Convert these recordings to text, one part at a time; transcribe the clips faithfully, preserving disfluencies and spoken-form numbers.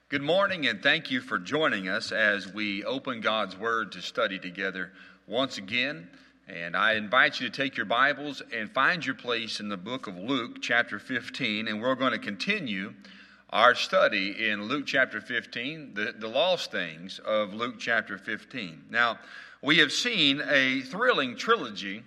Good morning, and thank you for joining us as we open God's Word to study together once again. And I invite you to take your Bibles and find your place in the book of Luke, chapter fifteen. And we're going to continue our study in Luke chapter fifteen, the, the lost things of Luke chapter fifteen. Now, we have seen a thrilling trilogy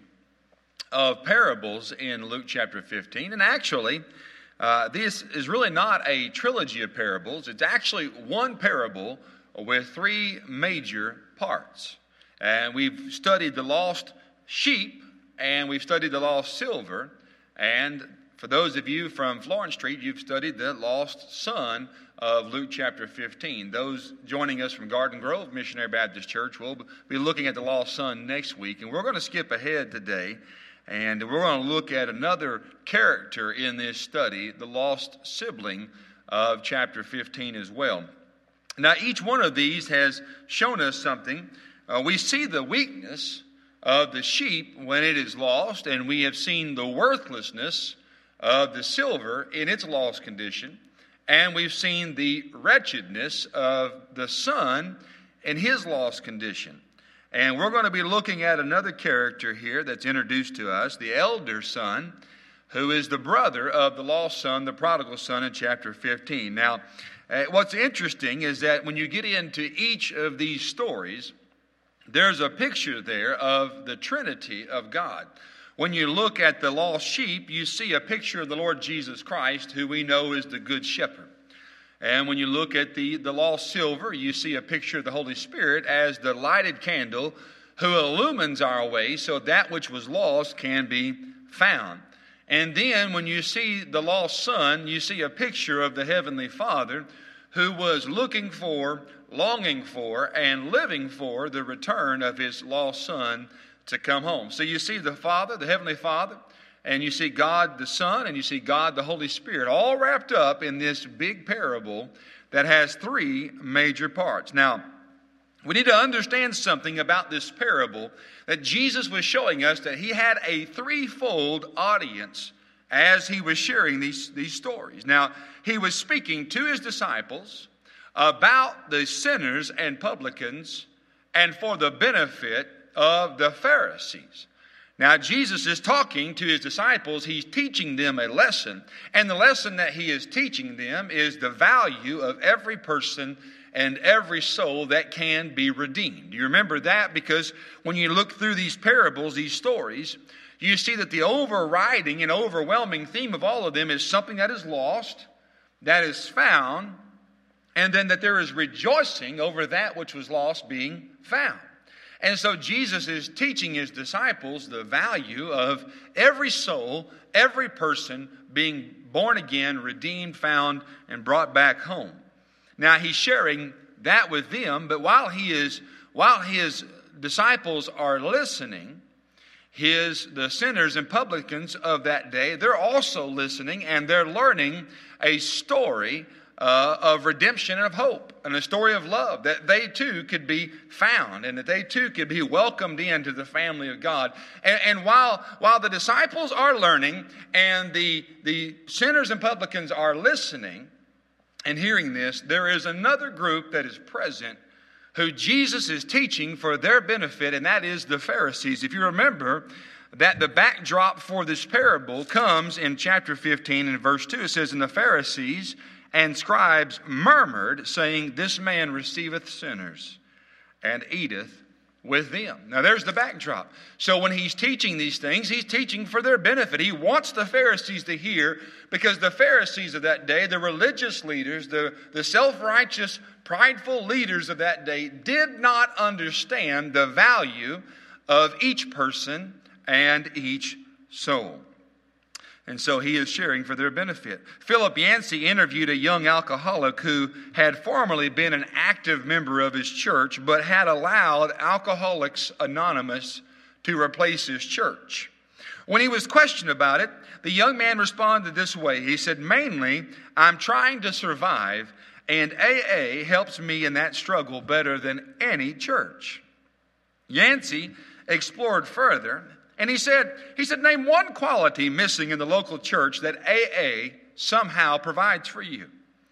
of parables in Luke chapter fifteen. And actually, Uh, this is really not a trilogy of parables. It's actually one parable with three major parts. And we've studied the lost sheep, and we've studied the lost silver. And for those of you from Florence Street, you've studied the lost son of Luke chapter fifteen. Those joining us from Garden Grove Missionary Baptist Church will be looking at the lost son next week. And we're going to skip ahead today. And we're going to look at another character in this study, the lost sibling of chapter fifteen as well. Now, each one of these has shown us something. Uh, we see the weakness of the sheep when it is lost, and we have seen the worthlessness of the silver in its lost condition, and we've seen the wretchedness of the son in his lost condition. And we're going to be looking at another character here that's introduced to us, the elder son, who is the brother of the lost son, the prodigal son in chapter fifteen. Now, uh, what's interesting is that when you get into each of these stories, there's a picture there of the Trinity of God. When you look at the lost sheep, you see a picture of the Lord Jesus Christ, who we know is the good shepherd. And when you look at the, the lost silver, you see a picture of the Holy Spirit as the lighted candle who illumines our way so that which was lost can be found. And then when you see the lost son, you see a picture of the Heavenly Father who was looking for, longing for, and living for the return of his lost son to come home. So you see the Father, the Heavenly Father, and you see God the Son, and you see God the Holy Spirit, all wrapped up in this big parable that has three major parts. Now, we need to understand something about this parable, that Jesus was showing us that he had a threefold audience as he was sharing these, these stories. Now, he was speaking to his disciples about the sinners and publicans and for the benefit of the Pharisees. Now, Jesus is talking to his disciples. He's teaching them a lesson. And the lesson that he is teaching them is the value of every person and every soul that can be redeemed. You remember that because when you look through these parables, these stories, you see that the overriding and overwhelming theme of all of them is something that is lost, that is found, and then that there is rejoicing over that which was lost being found. And so Jesus is teaching his disciples the value of every soul, every person being born again, redeemed, found, and brought back home. Now he's sharing that with them, but while he is, while his disciples are listening, his the sinners and publicans of that day, they're also listening and they're learning a story Uh, of redemption and of hope, and a story of love, that they too could be found and that they too could be welcomed into the family of God. And, and while while the disciples are learning and the, the sinners and publicans are listening and hearing this, there is another group that is present who Jesus is teaching for their benefit, and that is the Pharisees. If you remember that the backdrop for this parable comes in chapter fifteen and verse two, it says, "And the Pharisees and scribes murmured, saying, This man receiveth sinners and eateth with them." Now there's the backdrop. So when he's teaching these things, he's teaching for their benefit. He wants the Pharisees to hear, because the Pharisees of that day, the religious leaders, the, the self-righteous, prideful leaders of that day, did not understand the value of each person and each soul. And so he is sharing for their benefit. Philip Yancey interviewed a young alcoholic who had formerly been an active member of his church, but had allowed Alcoholics Anonymous to replace his church. When he was questioned about it, the young man responded this way. He said, "Mainly, I'm trying to survive, and A A helps me in that struggle better than any church." Yancey explored further. And he said, he said, "Name one quality missing in the local church that A A somehow provides for you."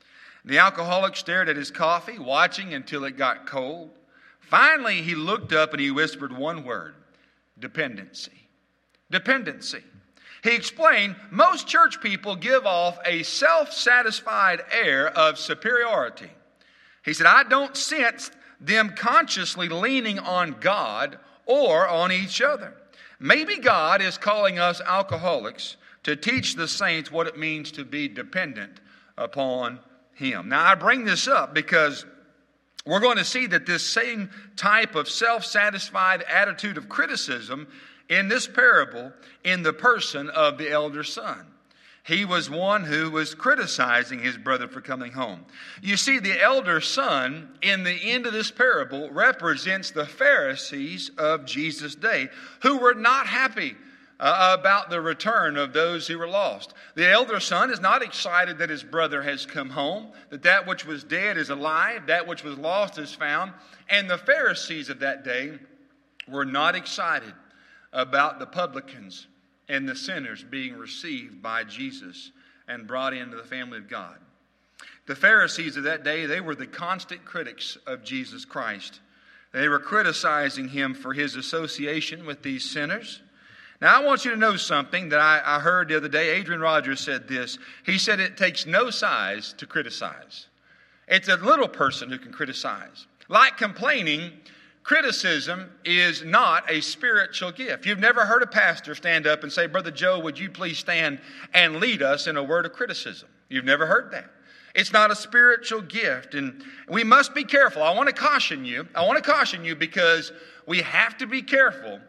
The alcoholic stared at his coffee, watching until it got cold. Finally, he looked up and he whispered one word: dependency. Dependency. He explained, most church people give off a self-satisfied air of superiority. He said, I don't sense them consciously leaning on God or on each other. Maybe God is calling us alcoholics to teach the saints what it means to be dependent upon Him. Now, I bring this up because we're going to see that this same type of self-satisfied attitude of criticism in this parable in the person of the elder son. He was one who was criticizing his brother for coming home. You see, the elder son in the end of this parable represents the Pharisees of Jesus' day, who were not happy uh, about the return of those who were lost. The elder son is not excited that his brother has come home, that that which was dead is alive, that which was lost is found. And the Pharisees of that day were not excited about the publicans and the sinners being received by Jesus and brought into the family of God. The Pharisees of that day, they were the constant critics of Jesus Christ. They were criticizing Him for His association with these sinners. Now, I want you to know something that I, I heard the other day. Adrian Rogers said this. He said it takes no size to criticize. It's a little person who can criticize. Like complaining, criticism is not a spiritual gift. You've never heard a pastor stand up and say, Brother Joe, would you please stand and lead us in a word of criticism? You've never heard that. It's not a spiritual gift, and we must be careful. I want to caution you. I want to caution you because we have to be careful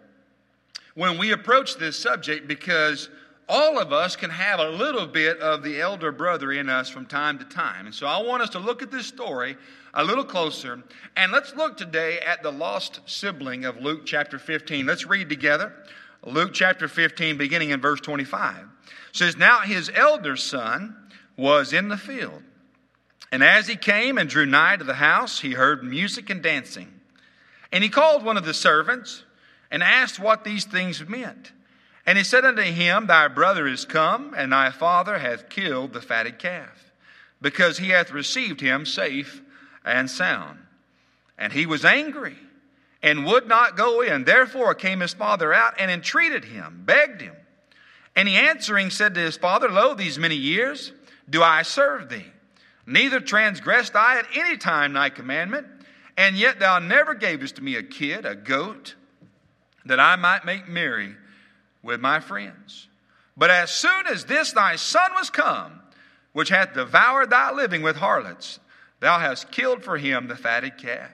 when we approach this subject, because all of us can have a little bit of the elder brother in us from time to time. And so I want us to look at this story a little closer. And let's look today at the lost sibling of Luke chapter fifteen. Let's read together. Luke chapter fifteen, beginning in verse twenty-five. It says, Now his elder son was in the field. And as he came and drew nigh to the house, he heard music and dancing. And he called one of the servants and asked what these things meant. And he said unto him, Thy brother is come, and thy father hath killed the fatted calf, because he hath received him safe and sound. And he was angry, and would not go in. Therefore came his father out, and entreated him, begged him. And he answering said to his father, Lo, these many years do I serve thee, neither transgressed I at any time thy commandment, and yet thou never gavest me a kid, a goat, that I might make merry with my friends. But as soon as this thy son was come, which hath devoured thy living with harlots, thou hast killed for him the fatted calf.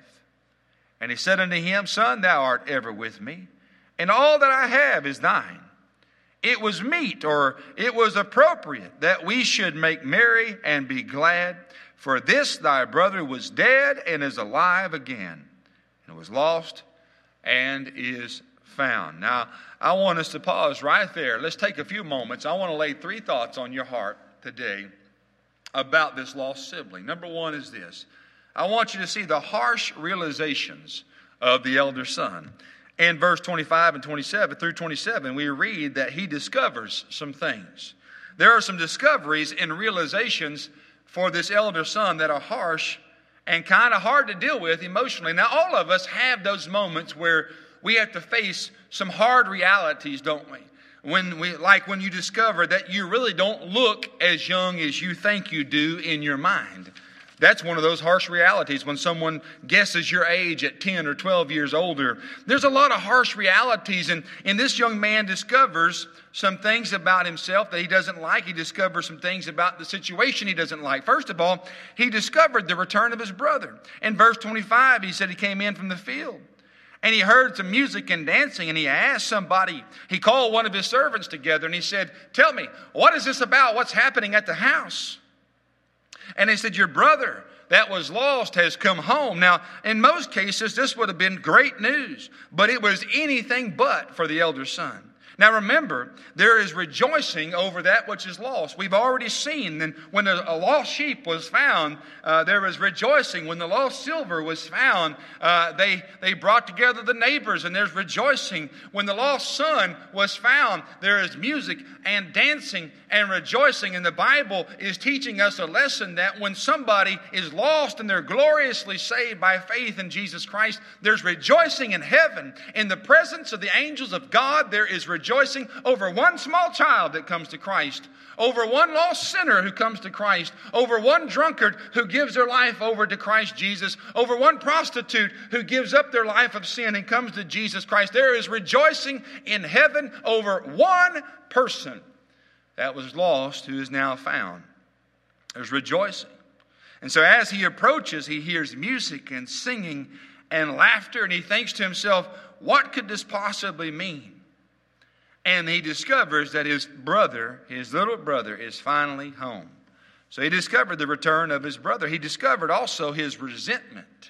And he said unto him, Son, thou art ever with me, and all that I have is thine. It was meet, or it was appropriate, that we should make merry and be glad. For this thy brother was dead and is alive again, and was lost and is found. Now, I want us to pause right there. Let's take a few moments. I want to lay three thoughts on your heart today about this lost sibling. Number one is this. I want you to see the harsh realizations of the elder son. In verse twenty-five and twenty-seven through twenty-seven, we read that he discovers some things. There are some discoveries and realizations for this elder son that are harsh and kind of hard to deal with emotionally. Now, all of us have those moments where we have to face some hard realities, don't we? When we, like when you discover that you really don't look as young as you think you do in your mind. That's one of those harsh realities when someone guesses your age at ten or twelve years older. There's a lot of harsh realities, and, and this young man discovers some things about himself that he doesn't like. He discovers some things about the situation he doesn't like. First of all, he discovered the return of his brother. In verse twenty-five, he said he came in from the field. And he heard some music and dancing, and he asked somebody, he called one of his servants together, and he said, Tell me, what is this about? What's happening at the house? And he said, Your brother that was lost has come home. Now, in most cases, this would have been great news, but it was anything but for the elder son. Now remember, there is rejoicing over that which is lost. We've already seen that when a, a lost sheep was found, uh, there was rejoicing. When the lost silver was found, uh, they, they brought together the neighbors and there's rejoicing. When the lost son was found, there is music and dancing and rejoicing. And the Bible is teaching us a lesson that when somebody is lost and they're gloriously saved by faith in Jesus Christ, there's rejoicing in heaven. In the presence of the angels of God, there is rejoicing. Rejoicing over one small child that comes to Christ, over one lost sinner who comes to Christ, over one drunkard who gives their life over to Christ Jesus, over one prostitute who gives up their life of sin and comes to Jesus Christ. There is rejoicing in heaven over one person that was lost who is now found. There's rejoicing. And so as he approaches, he hears music and singing and laughter, and he thinks to himself, what could this possibly mean? And he discovers that his brother, his little brother, is finally home. So he discovered the return of his brother. He discovered also his resentment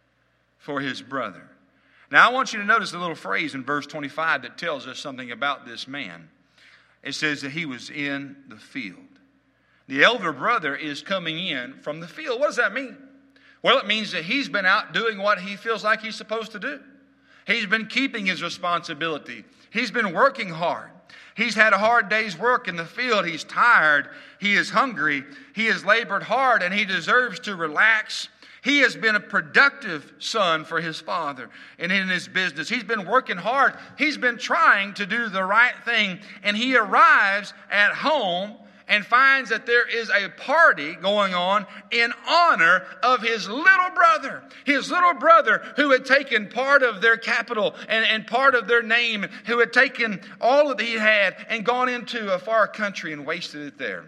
for his brother. Now I want you to notice a little phrase in verse twenty-five that tells us something about this man. It says that he was in the field. The elder brother is coming in from the field. What does that mean? Well, it means that he's been out doing what he feels like he's supposed to do. He's been keeping his responsibility. He's been working hard. He's had a hard day's work in the field. He's tired. He is hungry. He has labored hard and he deserves to relax. He has been a productive son for his father and in his business. He's been working hard. He's been trying to do the right thing. And he arrives at home and finds that there is a party going on in honor of his little brother. His little brother who had taken part of their capital and, and part of their name, who had taken all that he had and gone into a far country and wasted it there.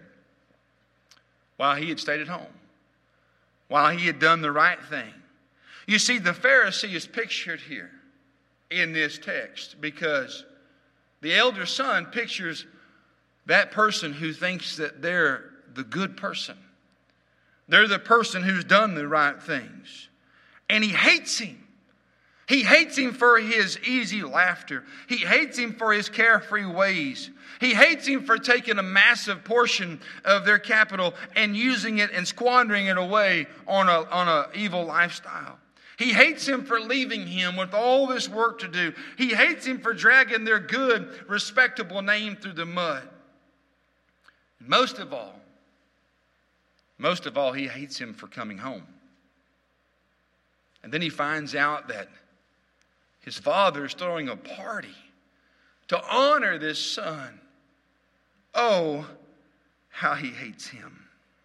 While he had stayed at home. While he had done the right thing. You see, the Pharisee is pictured here in this text because the elder son pictures that person who thinks that they're the good person. They're the person who's done the right things. And he hates him. He hates him for his easy laughter. He hates him for his carefree ways. He hates him for taking a massive portion of their capital and using it and squandering it away on a, on a evil lifestyle. He hates him for leaving him with all this work to do. He hates him for dragging their good, respectable name through the mud. Most of all, most of all, he hates him for coming home. And then he finds out that his father is throwing a party to honor this son. Oh, how he hates him.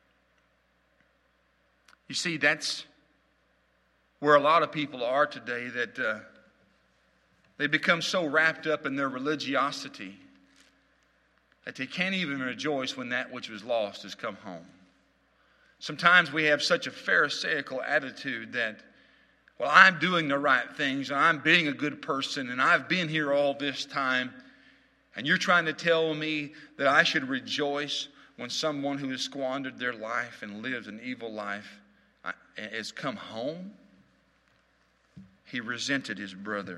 You see, that's where a lot of people are today, that uh, they become so wrapped up in their religiosity that they can't even rejoice when that which was lost has come home. Sometimes we have such a pharisaical attitude that, well, I'm doing the right things, and I'm being a good person, and I've been here all this time, and you're trying to tell me that I should rejoice when someone who has squandered their life and lived an evil life has come home? He resented his brother.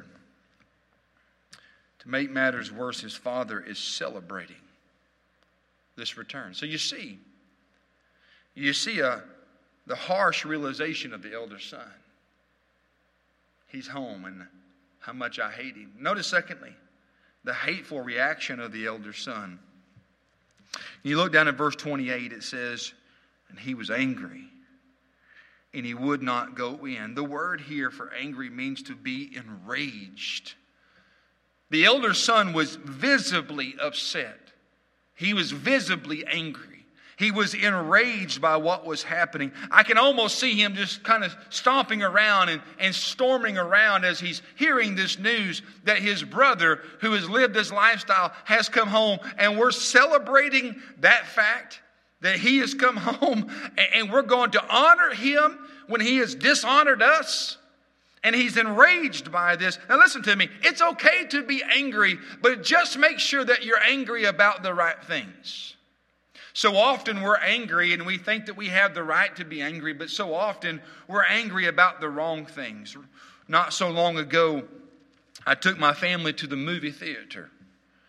To make matters worse, his father is celebrating this return. So you see, you see a, the harsh realization of the elder son. He's home and how much I hate him. Notice, secondly, the hateful reaction of the elder son. You look down at verse twenty-eight, it says, and he was angry, and he would not go in. The word here for angry means to be enraged. The elder son was visibly upset. He was visibly angry. He was enraged by what was happening. I can almost see him just kind of stomping around and, and storming around as he's hearing this news that his brother, who has lived this lifestyle, has come home. And we're celebrating that fact that he has come home. And we're going to honor him when he has dishonored us. And he's enraged by this. Now listen to me. It's okay to be angry, but just make sure that you're angry about the right things. So often we're angry and we think that we have the right to be angry, but so often we're angry about the wrong things. Not so long ago, I took my family to the movie theater.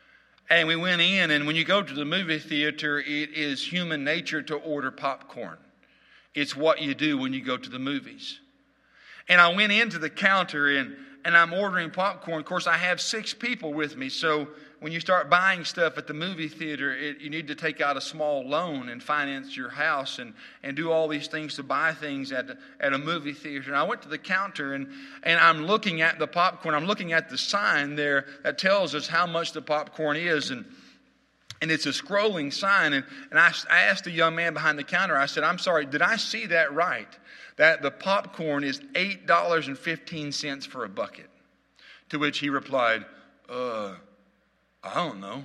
And we went in, and when you go to the movie theater, it is human nature to order popcorn. It's what you do when you go to the movies. And I went into the counter, and, and I'm ordering popcorn. Of course, I have six people with me, so when you start buying stuff at the movie theater, it, you need to take out a small loan and finance your house and, and do all these things to buy things at, at a movie theater. And I went to the counter, and, and I'm looking at the popcorn. I'm looking at the sign there that tells us how much the popcorn is. And, and it's a scrolling sign. And, and I, I asked the young man behind the counter, I said, I'm sorry, did I see that right? That the popcorn is eight dollars and fifteen cents for a bucket. To which he replied, uh... I don't know.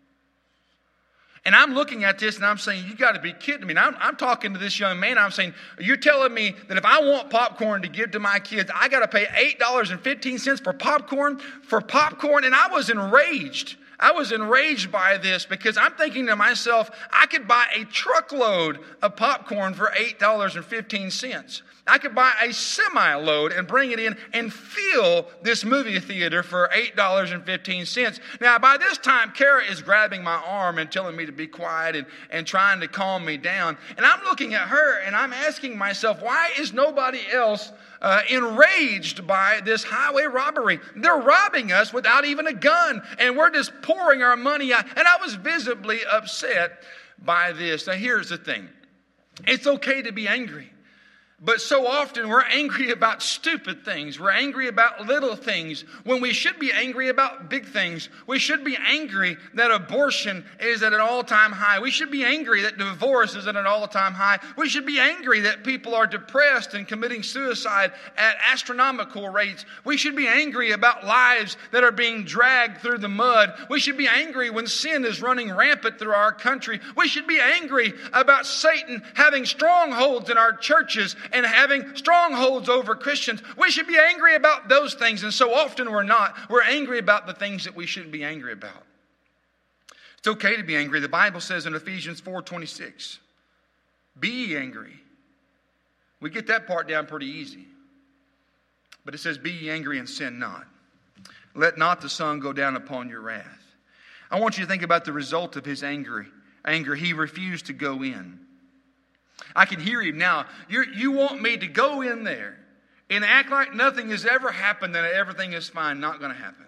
And I'm looking at this and I'm saying, you got to be kidding me. And I'm, I'm talking to this young man. I'm saying, you're telling me that if I want popcorn to give to my kids, I got to pay eight dollars and fifteen cents for popcorn? For popcorn? And I was enraged. I was enraged by this because I'm thinking to myself, I could buy a truckload of popcorn for eight dollars and fifteen cents. I could buy a semi-load and bring it in and fill this movie theater for eight dollars and fifteen cents. Now, by this time, Kara is grabbing my arm and telling me to be quiet and, and trying to calm me down. And I'm looking at her and I'm asking myself, why is nobody else uh, enraged by this highway robbery? They're robbing us without even a gun, and we're just pouring our money out. And I was visibly upset by this. Now, here's the thing. It's okay to be angry. But so often we're angry about stupid things. We're angry about little things when we should be angry about big things. We should be angry that abortion is at an all-time high. We should be angry that divorce is at an all-time high. We should be angry that people are depressed and committing suicide at astronomical rates. We should be angry about lives that are being dragged through the mud. We should be angry when sin is running rampant through our country. We should be angry about Satan having strongholds in our churches and having strongholds over Christians. We should be angry about those things, and so often we're not. We're angry about the things that we shouldn't be angry about. It's okay to be angry. The Bible says in Ephesians four twenty-six, be ye angry. We get that part down pretty easy. But it says, be ye angry and sin not. Let not the sun go down upon your wrath. I want you to think about the result of his anger. Anger. He refused to go in. I can hear him now. You're, you want me to go in there and act like nothing has ever happened and everything is fine. Not going to happen.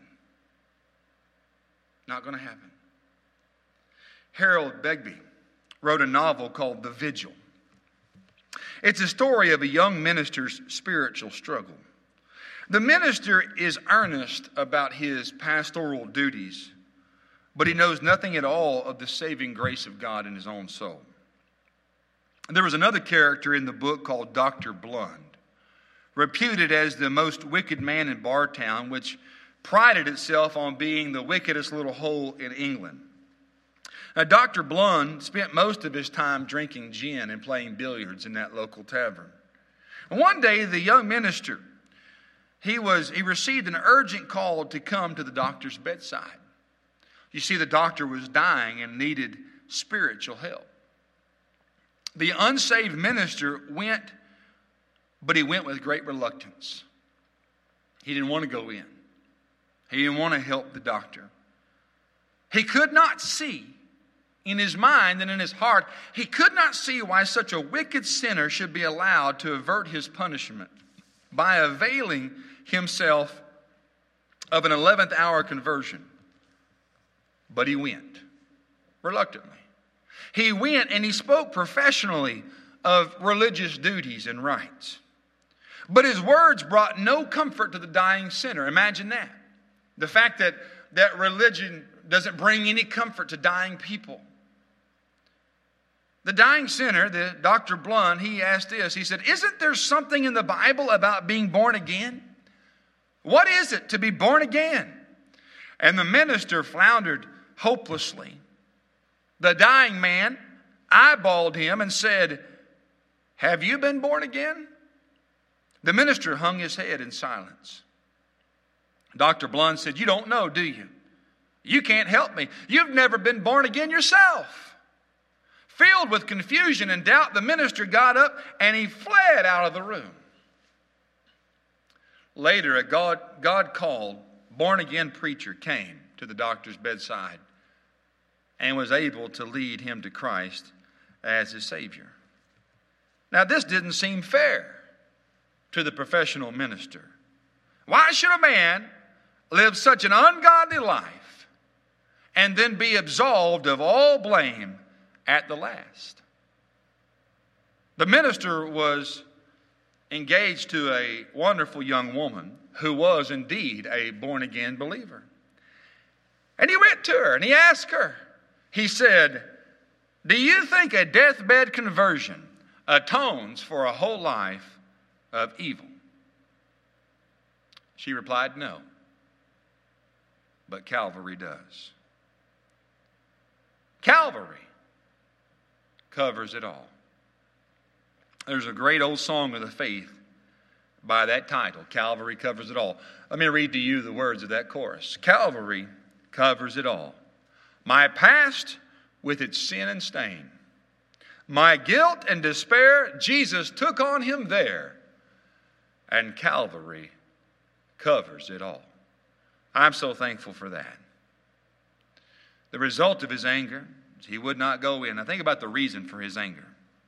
Not going to happen. Harold Begbie wrote a novel called The Vigil. It's a story of a young minister's spiritual struggle. The minister is earnest about his pastoral duties, but he knows nothing at all of the saving grace of God in his own soul. There was another character in the book called Doctor Blund, reputed as the most wicked man in Bartown, which prided itself on being the wickedest little hole in England. Now, Doctor Blund spent most of his time drinking gin and playing billiards in that local tavern. And one day, the young minister, he was he received an urgent call to come to the doctor's bedside. You see, the doctor was dying and needed spiritual help. The unsaved minister went, but he went with great reluctance. He didn't want to go in. He didn't want to help the doctor. He could not see in his mind and in his heart, he could not see why such a wicked sinner should be allowed to avert his punishment by availing himself of an eleventh hour conversion. But he went, reluctantly. He went and he spoke professionally of religious duties and rights. But his words brought no comfort to the dying sinner. Imagine that. The fact that, that religion doesn't bring any comfort to dying people. The dying sinner, the Doctor Blund, he asked this. He said, isn't there something in the Bible about being born again? What is it to be born again? And the minister floundered hopelessly. The dying man eyeballed him and said, have you been born again? The minister hung his head in silence. Doctor Blund said, you don't know, do you? You can't help me. You've never been born again yourself. Filled with confusion and doubt, the minister got up and he fled out of the room. Later, a God, God-called, born-again preacher came to the doctor's bedside and was able to lead him to Christ as his Savior. Now, this didn't seem fair to the professional minister. Why should a man live such an ungodly life and then be absolved of all blame at the last? The minister was engaged to a wonderful young woman who was indeed a born-again believer. And he went to her and he asked her, he said, "Do you think a deathbed conversion atones for a whole life of evil?" She replied, "No, but Calvary does." Calvary covers it all. There's a great old song of the faith by that title, Calvary Covers It All. Let me read to you the words of that chorus. Calvary covers it all. My past with its sin and stain, my guilt and despair, Jesus took on him there, and Calvary covers it all. I'm so thankful for that. The result of his anger is he would not go in. Now think about the reason for his anger.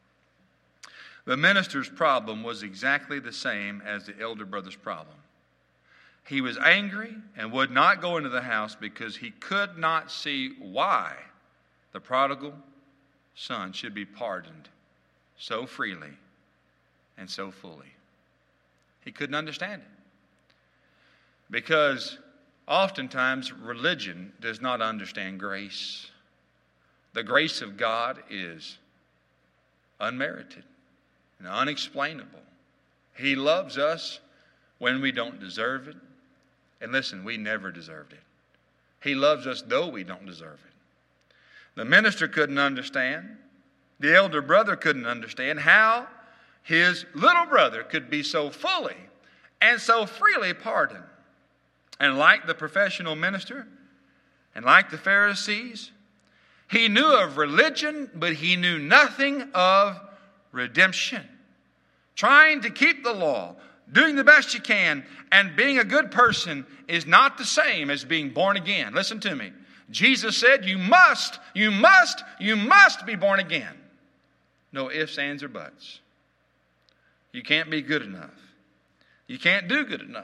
The minister's problem was exactly the same as the elder brother's problem. He was angry and would not go into the house because he could not see why the prodigal son should be pardoned so freely and so fully. He couldn't understand it. Because oftentimes religion does not understand grace. The grace of God is unmerited and unexplainable. He loves us when we don't deserve it. And listen, we never deserved it. He loves us though we don't deserve it. The minister couldn't understand. The elder brother couldn't understand how his little brother could be so fully and so freely pardoned. And like the professional minister, and like the Pharisees, he knew of religion, but he knew nothing of redemption. Trying to keep the law, doing the best you can, and being a good person is not the same as being born again. Listen to me. Jesus said, you must, you must, you must be born again. No ifs, ands, or buts. You can't be good enough. You can't do good enough.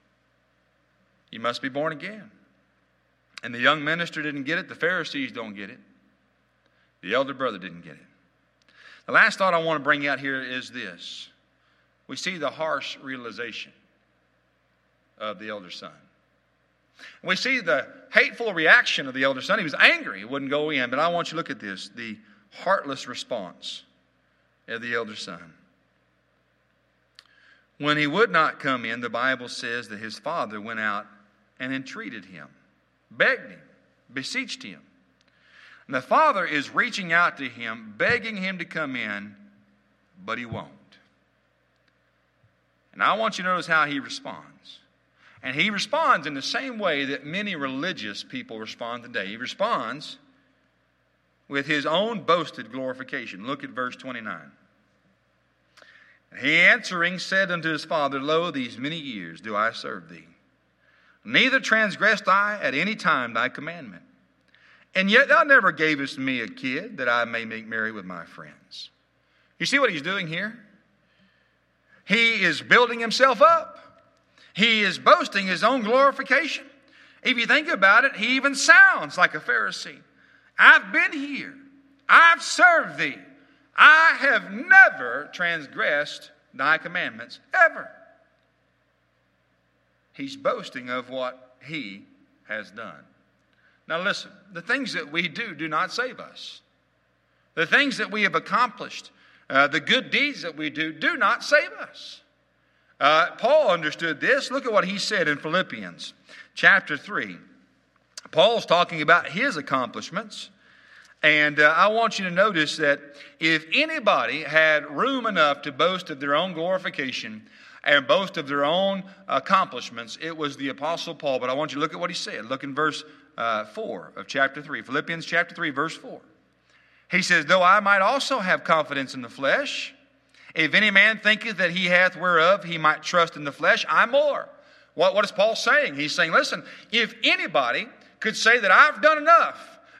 You must be born again. And the young minister didn't get it. The Pharisees don't get it. The elder brother didn't get it. The last thought I want to bring out here is this. We see the harsh realization of the elder son. We see the hateful reaction of the elder son. He was angry. He wouldn't go in. But I want you to look at this. The heartless response of the elder son. When he would not come in, the Bible says that his father went out and entreated him, begged him, beseeched him. And the father is reaching out to him, begging him to come in, but he won't. And I want you to notice how he responds. And he responds in the same way that many religious people respond today. He responds with his own boasted glorification. Look at verse twenty-nine. He answering said unto his father, Lo, these many years do I serve thee. Neither transgressed I at any time thy commandment. And yet thou never gavest me a kid that I may make merry with my friends. You see what he's doing here? He is building himself up. He is boasting his own glorification. If you think about it, he even sounds like a Pharisee. I've been here. I've served thee. I have never transgressed thy commandments, ever. He's boasting of what he has done. Now listen, the things that we do do not save us. The things that we have accomplished, uh, the good deeds that we do, do not save us. Uh, Paul understood this. Look at what he said in Philippians chapter three. Paul's talking about his accomplishments. And uh, I want you to notice that if anybody had room enough to boast of their own glorification and boast of their own accomplishments, it was the Apostle Paul. But I want you to look at what he said. Look in verse uh, four of chapter three. Philippians chapter three, verse four. He says, Though I might also have confidence in the flesh, if any man thinketh that he hath whereof he might trust in the flesh, I more. What, what is Paul saying? He's saying, listen, if anybody could say that I've done enough,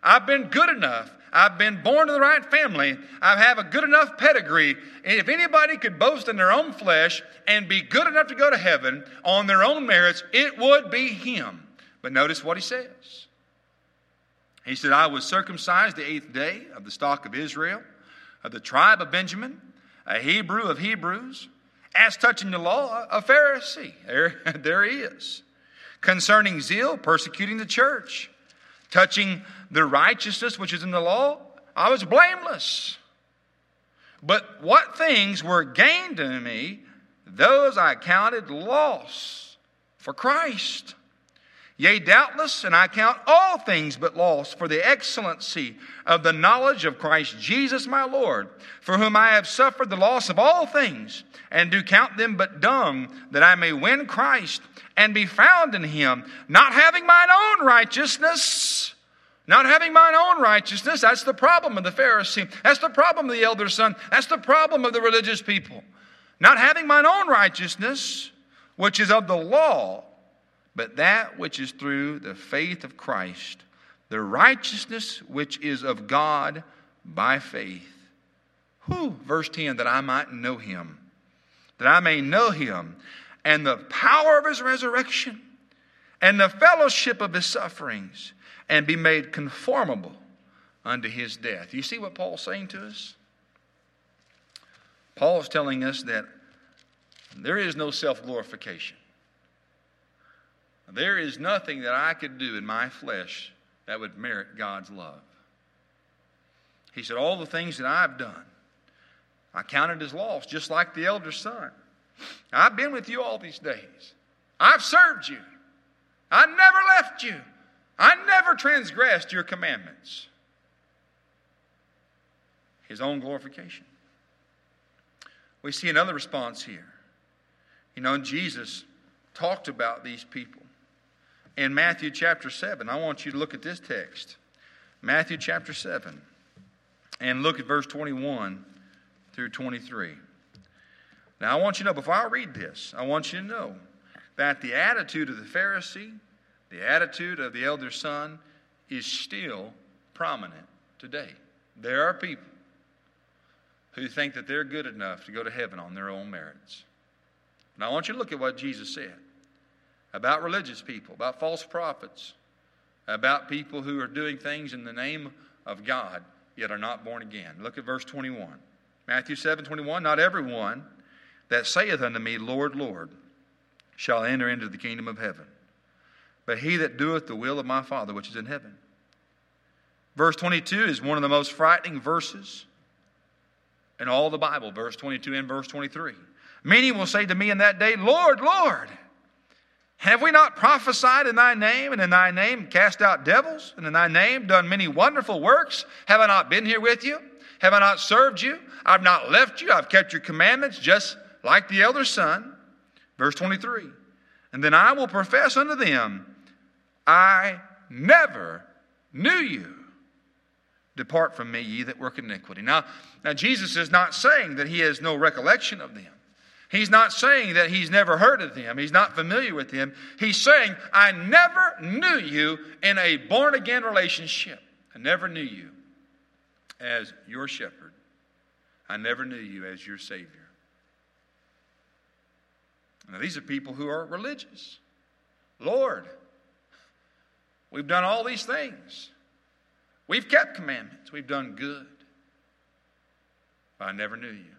I've been good enough. I've been born to the right family. I have a good enough pedigree. And if anybody could boast in their own flesh and be good enough to go to heaven on their own merits, it would be him. But notice what he says. He said, I was circumcised the eighth day of the stock of Israel, of the tribe of Benjamin, a Hebrew of Hebrews, as touching the law, a Pharisee. There, there he is. Concerning zeal, persecuting the church. Touching the righteousness which is in the law, I was blameless. But what things were gained to me, those I counted loss for Christ. Yea, doubtless, and I count all things but loss for the excellency of the knowledge of Christ Jesus my Lord, for whom I have suffered the loss of all things, and do count them but dung, that I may win Christ, and be found in him, not having mine own righteousness. Not having mine own righteousness. That's the problem of the Pharisee. That's the problem of the elder son. That's the problem of the religious people. Not having mine own righteousness, which is of the law, but that which is through the faith of Christ, the righteousness which is of God by faith. Whew, verse ten, that I might know him, that I may know him, and the power of his resurrection, and the fellowship of his sufferings, and be made conformable unto his death. You see what Paul's saying to us? Paul's telling us that there is no self-glorification. There is nothing that I could do in my flesh that would merit God's love. He said, all the things that I've done, I counted as loss, just like the elder son. I've been with you all these days. I've served you. I never left you. I never transgressed your commandments. His own glorification. We see another response here. You know, Jesus talked about these people. In Matthew chapter seven, I want you to look at this text. Matthew chapter seven. And look at verse twenty-one through twenty-three. Now I want you to know, before I read this, I want you to know that the attitude of the Pharisee, the attitude of the elder son, is still prominent today. There are people who think that they're good enough to go to heaven on their own merits. Now I want you to look at what Jesus said about religious people, about false prophets, about people who are doing things in the name of God, yet are not born again. Look at verse twenty-one. Matthew seven twenty-one, not everyone that saith unto me, Lord, Lord, shall enter into the kingdom of heaven, but he that doeth the will of my Father which is in heaven. Verse twenty-two is one of the most frightening verses in all the Bible, verse twenty-two and verse twenty-three. Many will say to me in that day, Lord, Lord, have we not prophesied in thy name, and in thy name cast out devils, and in thy name done many wonderful works? Have I not been here with you? Have I not served you? I've not left you. I've kept your commandments, just like the elder son. Verse twenty-three. And then I will profess unto them, I never knew you. Depart from me, ye that work iniquity. Now, now Jesus is not saying that he has no recollection of them. He's not saying that he's never heard of them. He's not familiar with them. He's saying, I never knew you in a born-again relationship. I never knew you as your shepherd. I never knew you as your Savior. Now, these are people who are religious. Lord, we've done all these things. We've kept commandments. We've done good. But I never knew you.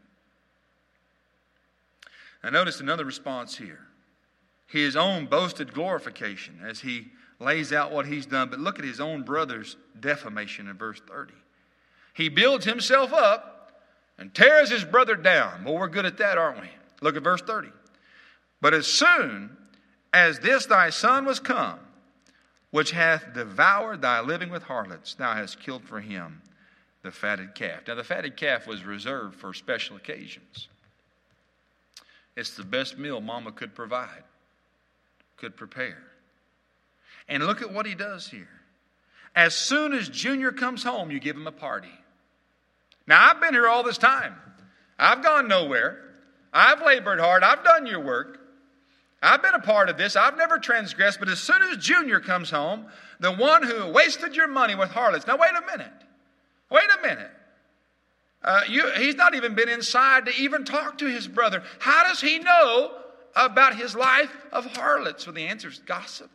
Now notice another response here. His own boasted glorification as he lays out what he's done. But look at his own brother's defamation in verse thirty. He builds himself up and tears his brother down. Well, we're good at that, aren't we? Look at verse thirty. But as soon as this thy son was come, which hath devoured thy living with harlots, thou hast killed for him the fatted calf. Now the fatted calf was reserved for special occasions. It's the best meal Mama could provide, could prepare. And look at what he does here. As soon as Junior comes home, you give him a party. Now, I've been here all this time. I've gone nowhere. I've labored hard. I've done your work. I've been a part of this. I've never transgressed, but as soon as Junior comes home, the one who wasted your money with harlots. Now, wait a minute. Wait a minute. Uh, you, he's not even been inside to even talk to his brother. How does he know about his life of harlots? Well, the answer is gossip.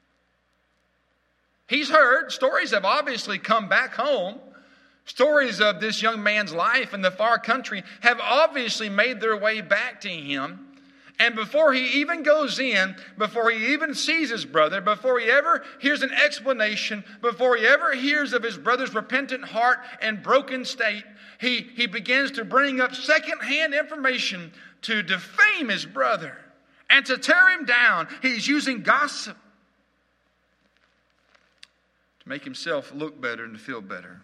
He's heard. Stories have obviously come back home. Stories of this young man's life in the far country have obviously made their way back to him. And before he even goes in, before he even sees his brother, before he ever hears an explanation, before he ever hears of his brother's repentant heart and broken state, he, he begins to bring up secondhand information to defame his brother and to tear him down. He's using gossip to make himself look better and to feel better.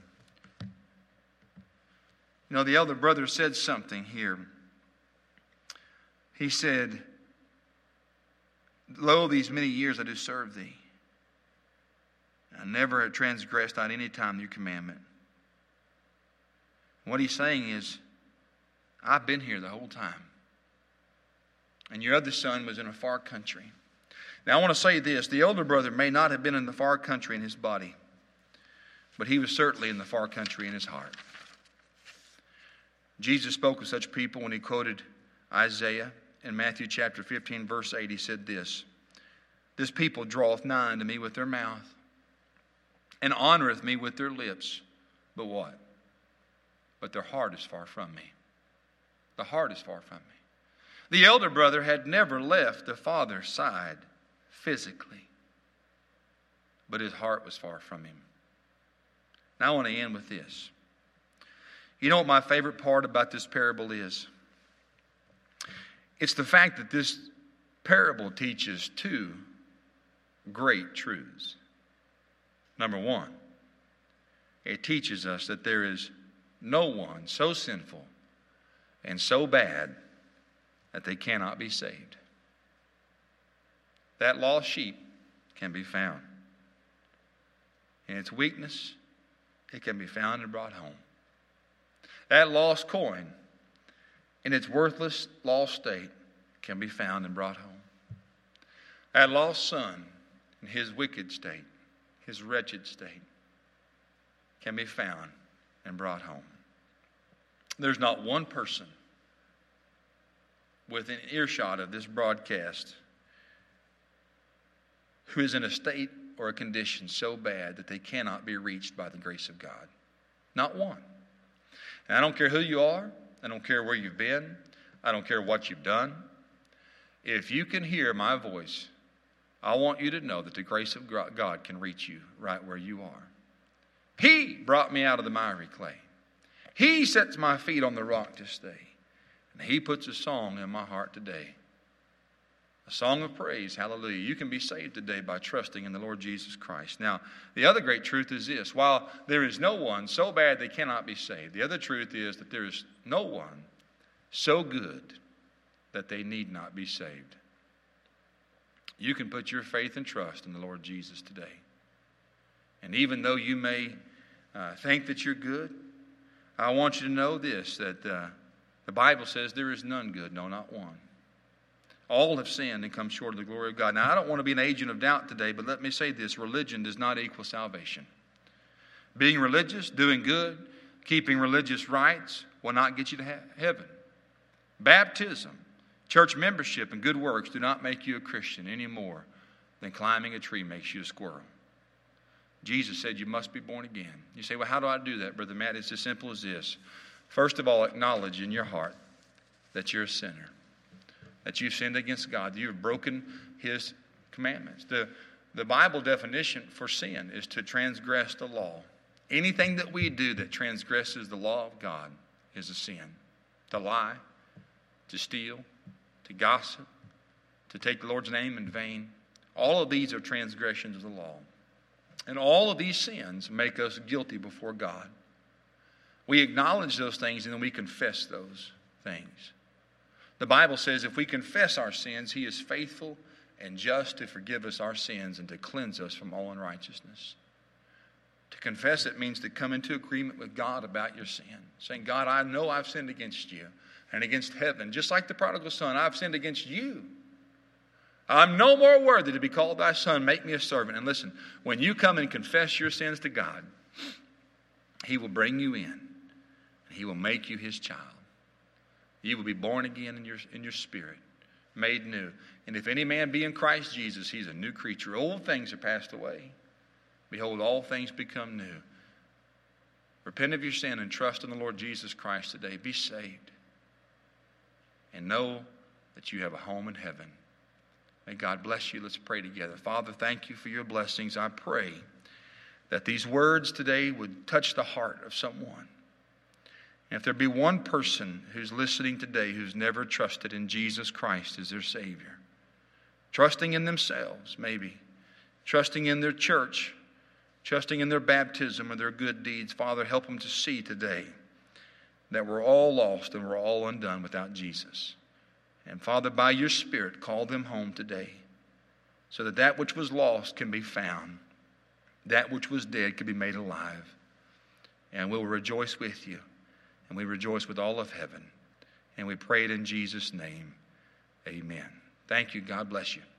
You know, the elder brother said something here. He said, lo, these many years I do serve thee. I never have transgressed at any time your commandment. What he's saying is, I've been here the whole time. And your other son was in a far country. Now I want to say this. The elder brother may not have been in the far country in his body, but he was certainly in the far country in his heart. Jesus spoke of such people when he quoted Isaiah. In Matthew chapter fifteen, verse eight, he said this, this people draweth nigh unto me with their mouth, and honoreth me with their lips. But what? But their heart is far from me. The heart is far from me. The elder brother had never left the father's side physically, but his heart was far from him. Now I want to end with this. You know what my favorite part about this parable is? It's the fact that this parable teaches two great truths. Number one, it teaches us that there is no one so sinful and so bad that they cannot be saved. That lost sheep can be found. In its weakness, it can be found and brought home. That lost coin, in its worthless, lost state, can be found and brought home. That lost son, in his wicked state, his wretched state, can be found and brought home. There's not one person within earshot of this broadcast who is in a state or a condition so bad that they cannot be reached by the grace of God. Not one. And I don't care who you are. I don't care where you've been. I don't care what you've done. If you can hear my voice, I want you to know that the grace of God can reach you right where you are. He brought me out of the miry clay. He sets my feet on the rock to stay. And He puts a song in my heart today. A song of praise. Hallelujah. You can be saved today by trusting in the Lord Jesus Christ. Now, the other great truth is this. While there is no one so bad they cannot be saved, the other truth is that there is no one so good that they need not be saved. You can put your faith and trust in the Lord Jesus today. And even though you may uh, think that you're good, I want you to know this, that uh, the Bible says there is none good, no, not one. All have sinned and come short of the glory of God. Now, I don't want to be an agent of doubt today, but let me say this. Religion does not equal salvation. Being religious, doing good, keeping religious rites will not get you to heaven. Baptism, church membership, and good works do not make you a Christian any more than climbing a tree makes you a squirrel. Jesus said you must be born again. You say, well, how do I do that, Brother Matt? It's as simple as this. First of all, acknowledge in your heart that you're a sinner, that you've sinned against God, that you've broken His commandments. The, the Bible definition for sin is to transgress the law. Anything that we do that transgresses the law of God is a sin. To lie, to steal, to gossip, to take the Lord's name in vain. All of these are transgressions of the law. And all of these sins make us guilty before God. We acknowledge those things and then we confess those things. The Bible says if we confess our sins, He is faithful and just to forgive us our sins and to cleanse us from all unrighteousness. To confess it means to come into agreement with God about your sin. Saying, God, I know I've sinned against you and against heaven. Just like the prodigal son, I've sinned against you. I'm no more worthy to be called thy son. Make me a servant. And listen, when you come and confess your sins to God, he will bring you in. And he will make you his child. You will be born again in your, in your spirit, made new. And if any man be in Christ Jesus, he's a new creature. Old things are passed away. Behold, all things become new. Repent of your sin and trust in the Lord Jesus Christ today. Be saved. And know that you have a home in heaven. May God bless you. Let's pray together. Father, thank you for your blessings. I pray that these words today would touch the heart of someone. And if there be one person who's listening today who's never trusted in Jesus Christ as their Savior, trusting in themselves maybe, trusting in their church, trusting in their baptism or their good deeds, Father, help them to see today that we're all lost and we're all undone without Jesus. And Father, by your Spirit, call them home today so that that which was lost can be found. That which was dead can be made alive. And we'll rejoice with you. And we rejoice with all of heaven. And we pray it in Jesus' name. Amen. Thank you. God bless you.